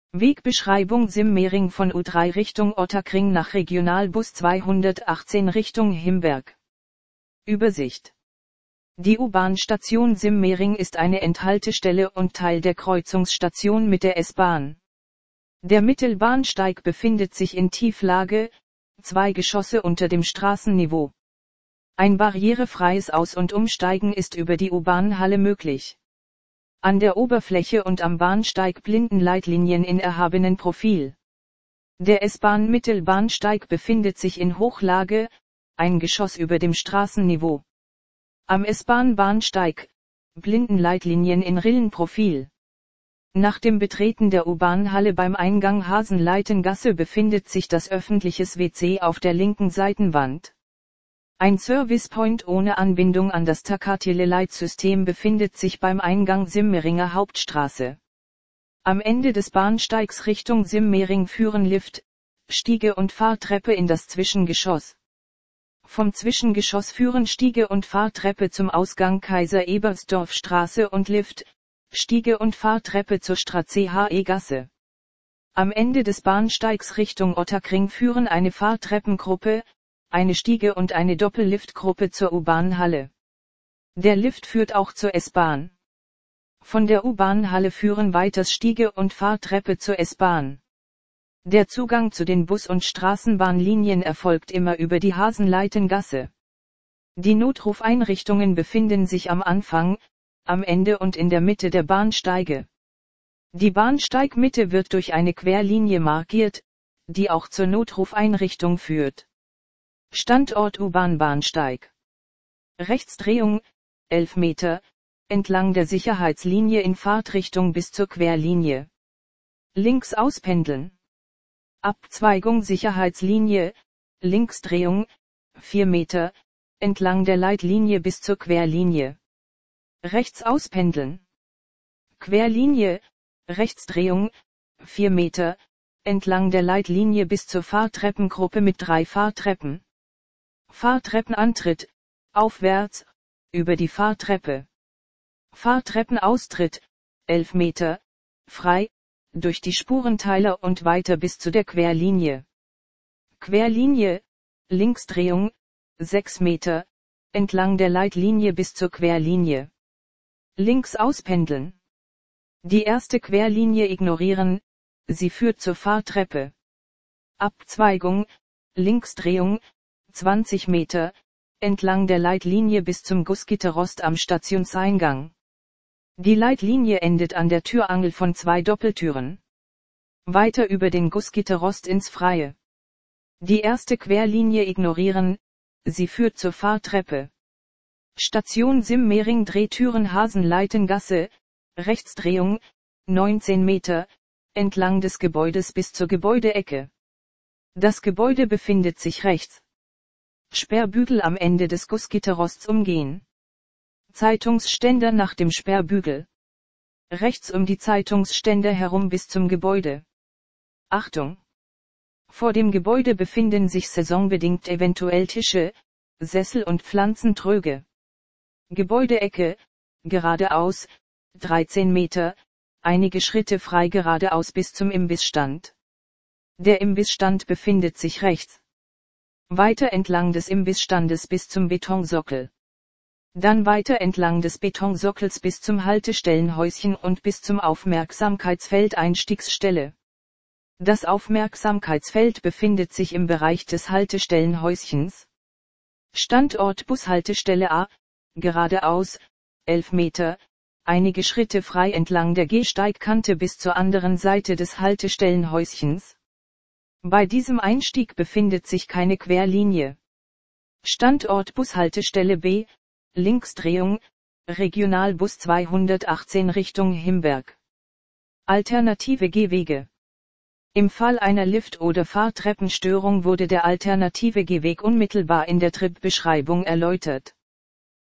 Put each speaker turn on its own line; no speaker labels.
Wegbeschreibung Simmering von U3 Richtung Ottakring nach Regionalbus 218 Richtung Himberg. Übersicht. Die U-Bahn-Station Simmering ist eine Endhaltestelle und Teil der Kreuzungsstation mit der S-Bahn. Der Mittelbahnsteig befindet sich in Tieflage, 2 Geschosse unter dem Straßenniveau. Ein barrierefreies Aus- und Umsteigen ist über die U-Bahn-Halle möglich. An der Oberfläche und am Bahnsteig Blindenleitlinien in erhabenen Profil. Der S-Bahn-Mittelbahnsteig befindet sich in Hochlage, ein Geschoss über dem Straßenniveau. Am S-Bahn-Bahnsteig, Blindenleitlinien in Rillenprofil. Nach dem Betreten der U-Bahn-Halle beim Eingang Hasenleitengasse befindet sich das öffentliches WC auf der linken Seitenwand. Ein Servicepoint ohne Anbindung an das Takatiele-Leitsystem befindet sich beim Eingang Simmeringer Hauptstraße. Am Ende des Bahnsteigs Richtung Simmering führen Lift, Stiege und Fahrtreppe in das Zwischengeschoss. Vom Zwischengeschoss führen Stiege und Fahrtreppe zum Ausgang Kaiser-Ebersdorf-Straße und Lift, Stiege und Fahrtreppe zur Straße-HE-Gasse. Am Ende des Bahnsteigs Richtung Ottakring führen eine Fahrtreppengruppe, eine Stiege und eine Doppelliftgruppe zur U-Bahn-Halle. Der Lift führt auch zur S-Bahn. Von der U-Bahn-Halle führen weiters Stiege und Fahrtreppe zur S-Bahn. Der Zugang zu den Bus- und Straßenbahnlinien erfolgt immer über die Hasenleitengasse. Die Notrufeinrichtungen befinden sich am Anfang, am Ende und in der Mitte der Bahnsteige. Die Bahnsteigmitte wird durch eine Querlinie markiert, die auch zur Notrufeinrichtung führt. Standort U-Bahn-Bahnsteig. Rechtsdrehung, 11 Meter, entlang der Sicherheitslinie in Fahrtrichtung bis zur Querlinie. Links auspendeln. Abzweigung Sicherheitslinie, Linksdrehung, 4 Meter, entlang der Leitlinie bis zur Querlinie. Rechts auspendeln. Querlinie, Rechtsdrehung, 4 Meter, entlang der Leitlinie bis zur Fahrtreppengruppe mit 3 Fahrtreppen. Fahrtreppenantritt, aufwärts, über die Fahrtreppe. Fahrtreppenaustritt, 11 Meter, frei, durch die Spurenteiler und weiter bis zu der Querlinie. Querlinie, Linksdrehung, 6 Meter, entlang der Leitlinie bis zur Querlinie. Links auspendeln. Die erste Querlinie ignorieren, sie führt zur Fahrtreppe. Abzweigung, Linksdrehung, 20 Meter, entlang der Leitlinie bis zum Gussgitterrost am Stationseingang. Die Leitlinie endet an der Türangel von 2 Doppeltüren. Weiter über den Gussgitterrost ins Freie. Die erste Querlinie ignorieren, sie führt zur Fahrtreppe. Station Simmering Drehtüren Hasenleitengasse, Rechtsdrehung, 19 Meter, entlang des Gebäudes bis zur Gebäudeecke. Das Gebäude befindet sich rechts. Sperrbügel am Ende des Gussgitterrosts umgehen. Zeitungsständer nach dem Sperrbügel. Rechts um die Zeitungsständer herum bis zum Gebäude. Achtung! Vor dem Gebäude befinden sich saisonbedingt eventuell Tische, Sessel und Pflanzentröge. Gebäudeecke, geradeaus, 13 Meter, einige Schritte frei geradeaus bis zum Imbissstand. Der Imbissstand befindet sich rechts. Weiter entlang des Imbissstandes bis zum Betonsockel. Dann weiter entlang des Betonsockels bis zum Haltestellenhäuschen und bis zum Aufmerksamkeitsfeld Einstiegsstelle. Das Aufmerksamkeitsfeld befindet sich im Bereich des Haltestellenhäuschens. Standort Bushaltestelle A, geradeaus, 11 Meter, einige Schritte frei entlang der Gehsteigkante bis zur anderen Seite des Haltestellenhäuschens. Bei diesem Einstieg befindet sich keine Querlinie. Standort Bushaltestelle B, Linksdrehung, Regionalbus 218 Richtung Himberg. Alternative Gehwege. Im Fall einer Lift- oder Fahrtreppenstörung wurde der alternative Gehweg unmittelbar in der Tripbeschreibung erläutert.